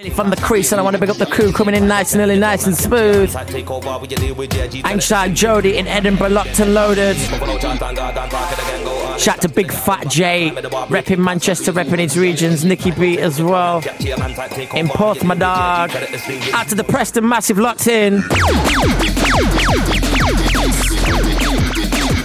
From the crease, and I want to pick up the crew coming in nice and early, nice and smooth. Anshad Jody in Edinburgh, locked and loaded. Shout to Big Fat J, repping Manchester, repping his regions. Nicky B as well. In Porth, my dog. Out to the Preston Massive, locked in.